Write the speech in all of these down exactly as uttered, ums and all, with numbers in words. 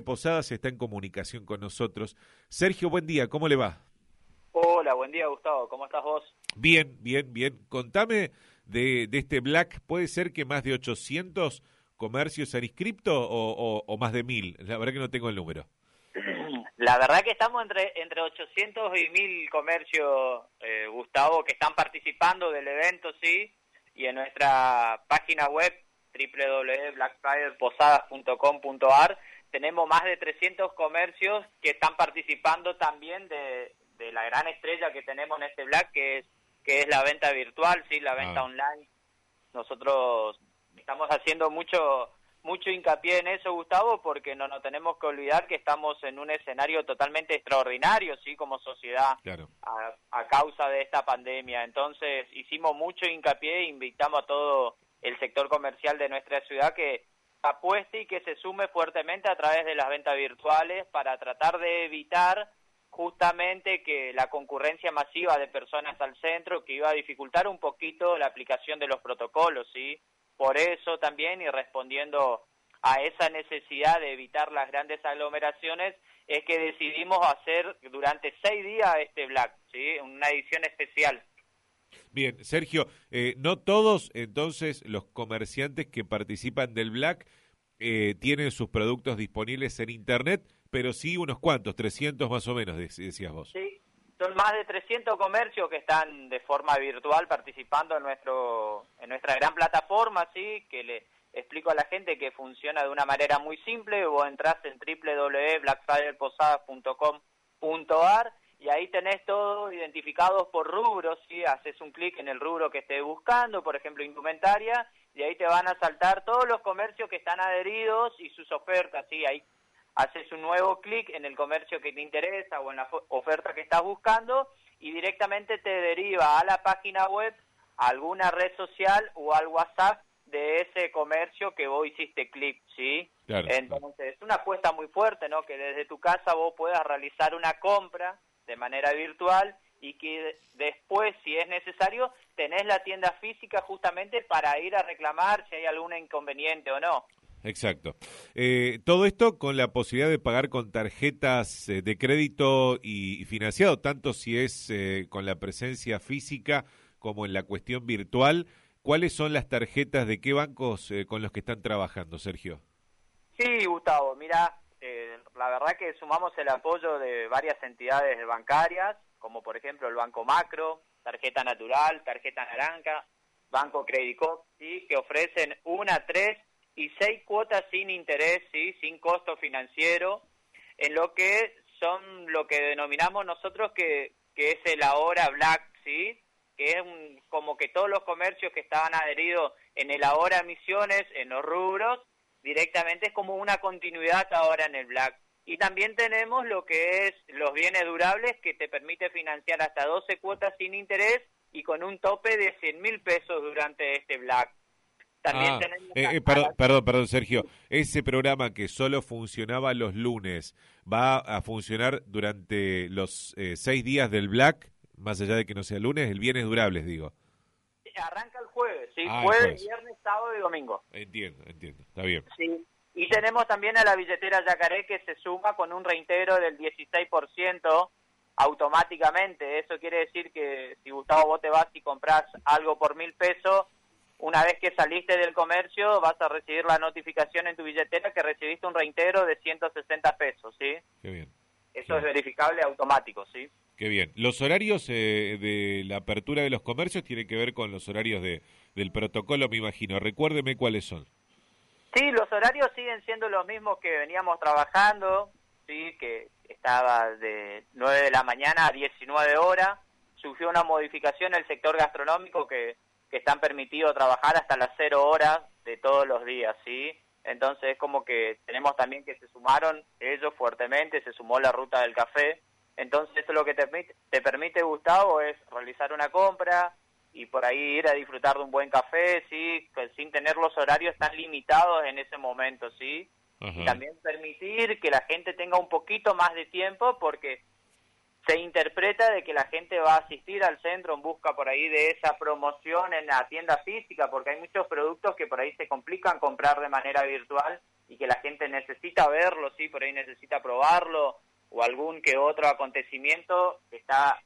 Posadas está en comunicación con nosotros. Sergio, buen día, ¿cómo le va? Hola, buen día, Gustavo, ¿cómo estás vos? Bien, bien, bien. Contame de, de este Black, ¿puede ser que más de ochocientos comercios han inscripto o, o, o más de mil? La verdad que no tengo el número. La verdad que estamos entre entre ochocientos y mil comercios, eh, Gustavo, que están participando del evento, sí, y en nuestra página web doble u doble u doble u punto black friday posadas punto com punto a r tenemos más de trescientos comercios que están participando también de, de la gran estrella que tenemos en este Black, que es que es la venta virtual, sí, la venta ah. online. Nosotros estamos haciendo mucho mucho hincapié en eso, Gustavo, porque no nos tenemos que olvidar que estamos en un escenario totalmente extraordinario, sí, como sociedad, claro. a, a causa de esta pandemia. Entonces hicimos mucho hincapié e invitamos a todo el sector comercial de nuestra ciudad que apueste y que se sume fuertemente a través de las ventas virtuales para tratar de evitar justamente que la concurrencia masiva de personas al centro, que iba a dificultar un poquito la aplicación de los protocolos, ¿sí? Por eso también, y respondiendo a esa necesidad de evitar las grandes aglomeraciones, es que decidimos hacer durante seis días este Black, ¿sí? Una edición especial. Bien, Sergio, eh, no todos entonces los comerciantes que participan del Black eh, tienen sus productos disponibles en Internet, pero sí unos cuantos, trescientos más o menos, decías vos. Sí, son más de trescientos comercios que están de forma virtual participando en nuestro en nuestra gran plataforma, sí, que le explico a la gente que funciona de una manera muy simple. Vos entrás en doble u doble u doble u punto black friday posadas punto com punto a r y ahí tenés todo identificados por rubros, ¿sí? Haces un clic en el rubro que estés buscando, por ejemplo, indumentaria, y ahí te van a saltar todos los comercios que están adheridos y sus ofertas, ¿sí? Ahí haces un nuevo clic en el comercio que te interesa o en la oferta que estás buscando y directamente te deriva a la página web, a alguna red social o al WhatsApp de ese comercio que vos hiciste clic, ¿sí? Claro, Entonces, claro. es una apuesta muy fuerte, ¿no? Que desde tu casa vos puedas realizar una compra de manera virtual y que después, si es necesario, tenés la tienda física justamente para ir a reclamar si hay algún inconveniente o no. Exacto. Eh, todo esto con la posibilidad de pagar con tarjetas eh, de crédito y, y financiado, tanto si es eh, con la presencia física como en la cuestión virtual. ¿Cuáles son las tarjetas de qué bancos eh, con los que están trabajando, Sergio? Sí, Gustavo, mira, eh, la verdad que sumamos el apoyo de varias entidades bancarias, como por ejemplo el Banco Macro, Tarjeta Natural, Tarjeta Naranja, Banco Credicop, ¿sí? Que ofrecen una, tres y seis cuotas sin interés, sí, sin costo financiero, en lo que son lo que denominamos nosotros que, que es el ahora Black, sí, que es un, como que todos los comercios que estaban adheridos en el ahora Misiones, en los rubros, directamente es como una continuidad ahora en el Black. Y también tenemos lo que es los bienes durables, que te permite financiar hasta doce cuotas sin interés y con un tope de cien mil pesos durante este Black. También ah, tenemos eh, eh, perdón, perdón, perdón, Sergio. Ese programa que solo funcionaba los lunes, ¿va a funcionar durante los eh, seis días del Black, más allá de que no sea lunes, el bienes durables, digo? Arranca el jueves, sí, Ah, jueves, jueves. viernes, sábado y domingo. Entiendo, entiendo, está bien. Sí, y tenemos también a la billetera Yacaré que se suma con un reintegro del dieciséis por ciento automáticamente. Eso quiere decir que si, Gustavo, vos te vas y compras algo por mil pesos, una vez que saliste del comercio vas a recibir la notificación en tu billetera que recibiste un reintegro de ciento sesenta pesos, ¿sí? Qué bien. Eso Qué es verificable automático, ¿sí? Qué bien. Los horarios eh, de la apertura de los comercios tienen que ver con los horarios de del protocolo, me imagino. Recuérdeme cuáles son. Sí, los horarios siguen siendo los mismos que veníamos trabajando, sí, que estaba de nueve de la mañana a diecinueve horas. Surgió una modificación en el sector gastronómico que, que están permitidos trabajar hasta las cero horas de todos los días, ¿sí? Entonces es como que tenemos también que se sumaron ellos fuertemente, se sumó la ruta del café. Entonces esto lo que te permite, te permite, Gustavo, es realizar una compra y por ahí ir a disfrutar de un buen café, sí, sin tener los horarios tan limitados en ese momento, sí. Ajá. Y también permitir que la gente tenga un poquito más de tiempo porque se interpreta de que la gente va a asistir al centro en busca por ahí de esa promoción en la tienda física, porque hay muchos productos que por ahí se complican comprar de manera virtual y que la gente necesita verlo, sí, por ahí necesita probarlo, o algún que otro acontecimiento que está,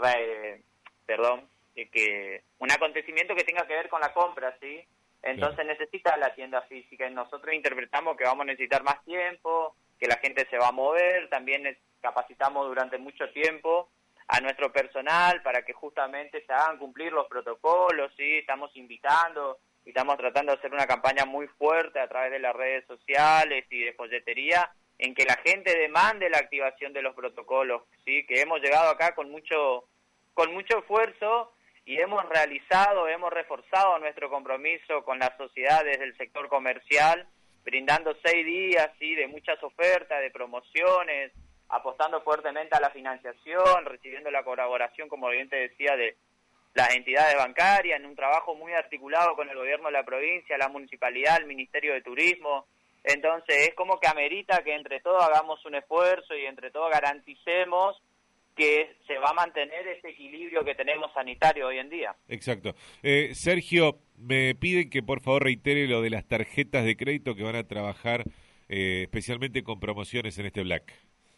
eh, perdón, eh, que un acontecimiento que tenga que ver con la compra, sí, entonces claro, necesita la tienda física, y nosotros interpretamos que vamos a necesitar más tiempo, que la gente se va a mover, también capacitamos durante mucho tiempo a nuestro personal para que justamente se hagan cumplir los protocolos, sí, estamos invitando y estamos tratando de hacer una campaña muy fuerte a través de las redes sociales y de folletería en que la gente demande la activación de los protocolos, sí, que hemos llegado acá con mucho con mucho esfuerzo y hemos realizado, hemos reforzado nuestro compromiso con la sociedad desde el sector comercial, brindando seis días, sí, de muchas ofertas, de promociones, apostando fuertemente a la financiación, recibiendo la colaboración, como bien te decía, de las entidades bancarias, en un trabajo muy articulado con el gobierno de la provincia, la municipalidad, el Ministerio de Turismo. Entonces es como que amerita que entre todos hagamos un esfuerzo y entre todos garanticemos que se va a mantener ese equilibrio que tenemos sanitario hoy en día. Exacto. Eh, Sergio, me piden que por favor reitere lo de las tarjetas de crédito que van a trabajar eh, especialmente con promociones en este Black.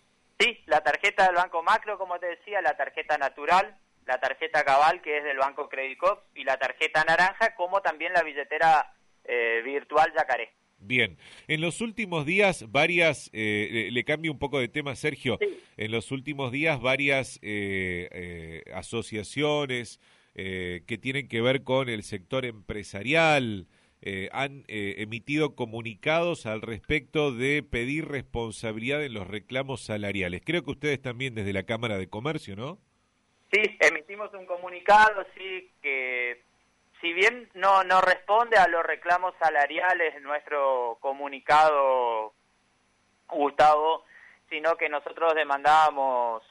Sí, la tarjeta del Banco Macro, como te decía, la tarjeta natural, la tarjeta Cabal, que es del Banco Credit Corp, y la tarjeta naranja, como también la billetera eh, virtual Yacaré. Bien, en los últimos días varias, eh, le, le cambio un poco de tema, Sergio, sí. En los últimos días varias eh, eh, asociaciones eh, que tienen que ver con el sector empresarial eh, han eh, emitido comunicados al respecto de pedir responsabilidad en los reclamos salariales. Creo que ustedes también desde la Cámara de Comercio, ¿no? Sí, emitimos un comunicado, sí, que si bien no, no responde a los reclamos salariales nuestro comunicado, Gustavo, sino que nosotros demandábamos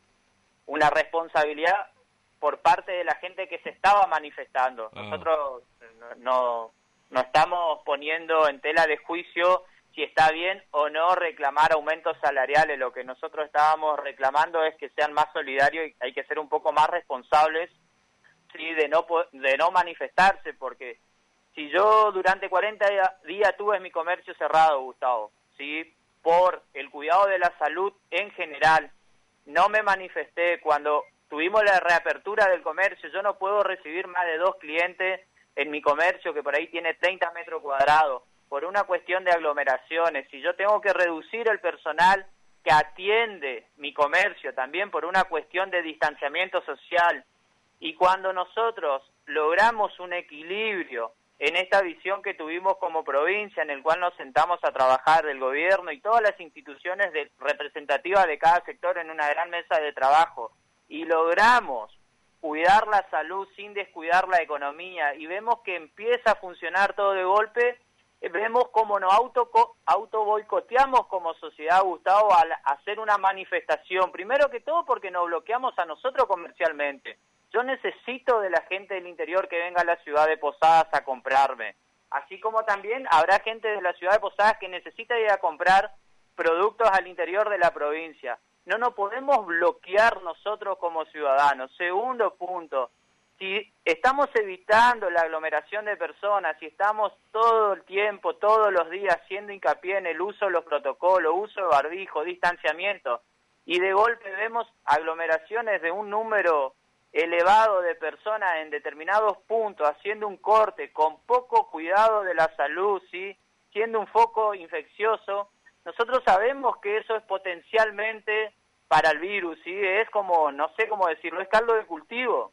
una responsabilidad por parte de la gente que se estaba manifestando. Ah. Nosotros no, no, no estamos poniendo en tela de juicio si está bien o no reclamar aumentos salariales. Lo que nosotros estábamos reclamando es que sean más solidarios y hay que ser un poco más responsables, sí, de no de no manifestarse, porque si yo durante cuarenta días tuve mi comercio cerrado, Gustavo, sí, por el cuidado de la salud en general, no me manifesté cuando tuvimos la reapertura del comercio, yo no puedo recibir más de dos clientes en mi comercio que por ahí tiene treinta metros cuadrados, por una cuestión de aglomeraciones, si yo tengo que reducir el personal que atiende mi comercio también por una cuestión de distanciamiento social, y cuando nosotros logramos un equilibrio en esta visión que tuvimos como provincia, en el cual nos sentamos a trabajar el gobierno y todas las instituciones de, representativas de cada sector en una gran mesa de trabajo, y logramos cuidar la salud sin descuidar la economía, y vemos que empieza a funcionar todo de golpe, vemos cómo nos auto, auto boicoteamos como sociedad, Gustavo, al hacer una manifestación, primero que todo porque nos bloqueamos a nosotros comercialmente. Yo necesito de la gente del interior que venga a la ciudad de Posadas a comprarme, así como también habrá gente de la ciudad de Posadas que necesita ir a comprar productos al interior de la provincia. No nos podemos bloquear nosotros como ciudadanos. Segundo punto, si estamos evitando la aglomeración de personas, si estamos todo el tiempo, todos los días haciendo hincapié en el uso de los protocolos, uso de barbijo, distanciamiento, y de golpe vemos aglomeraciones de un número elevado de personas en determinados puntos, haciendo un corte con poco cuidado de la salud, ¿sí? Siendo un foco infeccioso, nosotros sabemos que eso es potencialmente para el virus, ¿sí? Es como, no sé cómo decirlo, es caldo de cultivo.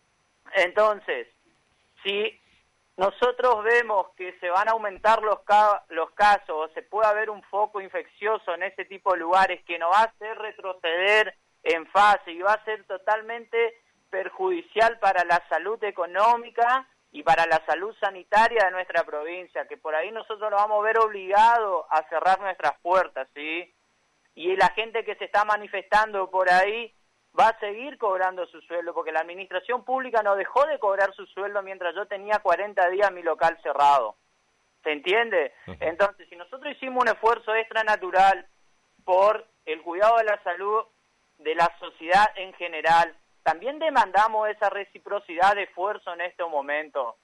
Entonces, si nosotros vemos que se van a aumentar los, ca los casos, o se puede haber un foco infeccioso en ese tipo de lugares que nos va a hacer retroceder en fase y va a ser totalmente perjudicial para la salud económica y para la salud sanitaria de nuestra provincia, que por ahí nosotros nos vamos a ver obligados a cerrar nuestras puertas, ¿sí? Y la gente que se está manifestando por ahí va a seguir cobrando su sueldo, porque la administración pública no dejó de cobrar su sueldo mientras yo tenía cuarenta días mi local cerrado. ¿Se entiende? Uh-huh. Entonces, si nosotros hicimos un esfuerzo extranatural por el cuidado de la salud de la sociedad en general, también demandamos esa reciprocidad de esfuerzo en este momento.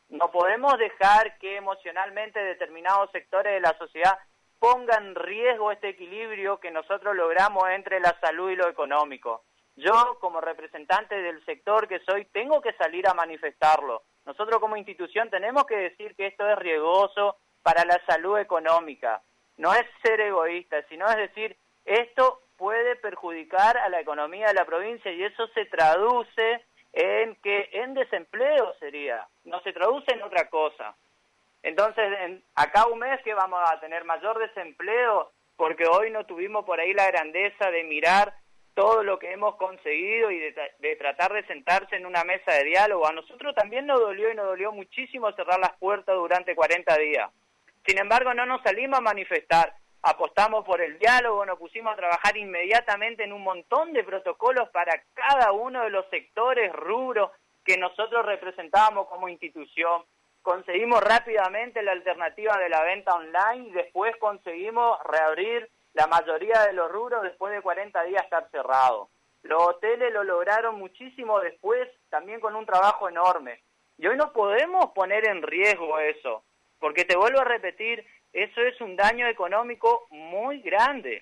No podemos dejar que emocionalmente determinados sectores de la sociedad pongan en riesgo este equilibrio que nosotros logramos entre la salud y lo económico. Yo, como representante del sector que soy, tengo que salir a manifestarlo. Nosotros como institución tenemos que decir que esto es riesgoso para la salud económica. No es ser egoísta, sino es decir, esto puede perjudicar a la economía de la provincia y eso se traduce en que en desempleo sería, no se traduce en otra cosa. Entonces, en, acá un mes que vamos a tener mayor desempleo porque hoy no tuvimos por ahí la grandeza de mirar todo lo que hemos conseguido y de, de tratar de sentarse en una mesa de diálogo. A nosotros también nos dolió y nos dolió muchísimo cerrar las puertas durante cuarenta días. Sin embargo, no nos salimos a manifestar, apostamos por el diálogo, nos pusimos a trabajar inmediatamente en un montón de protocolos para cada uno de los sectores, rubros que nosotros representábamos como institución. Conseguimos rápidamente la alternativa de la venta online y después conseguimos reabrir la mayoría de los rubros después de cuarenta días estar cerrados. Los hoteles lo lograron muchísimo después, también con un trabajo enorme. Y hoy no podemos poner en riesgo eso, porque te vuelvo a repetir, eso es un daño económico muy grande.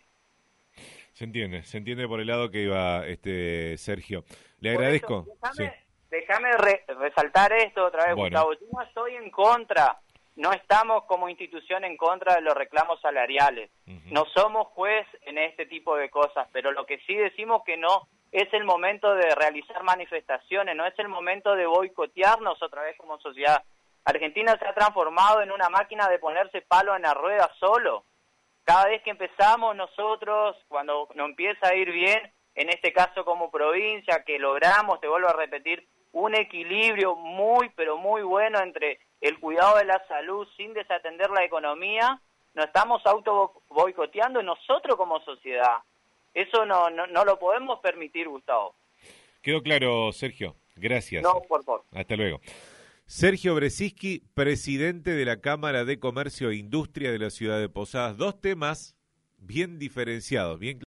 Se entiende, se entiende por el lado que iba este Sergio. Le Por agradezco. Eso, déjame sí. déjame re, resaltar esto otra vez, bueno. Gustavo. Yo no estoy en contra. No estamos como institución en contra de los reclamos salariales. Uh-huh. No somos juez en este tipo de cosas, pero lo que sí decimos que no es el momento de realizar manifestaciones, no es el momento de boicotearnos otra vez como sociedad. Argentina se ha transformado en una máquina de ponerse palo en la rueda solo. Cada vez que empezamos nosotros, cuando nos empieza a ir bien, en este caso como provincia, que logramos, te vuelvo a repetir, un equilibrio muy, pero muy bueno entre el cuidado de la salud sin desatender la economía, nos estamos auto boicoteando nosotros como sociedad. Eso no, no, no lo podemos permitir, Gustavo. Quedó claro, Sergio. Gracias. No, por favor. Hasta luego. Sergio Brzezinski, presidente de la Cámara de Comercio e Industria de la ciudad de Posadas. Dos temas bien diferenciados, bien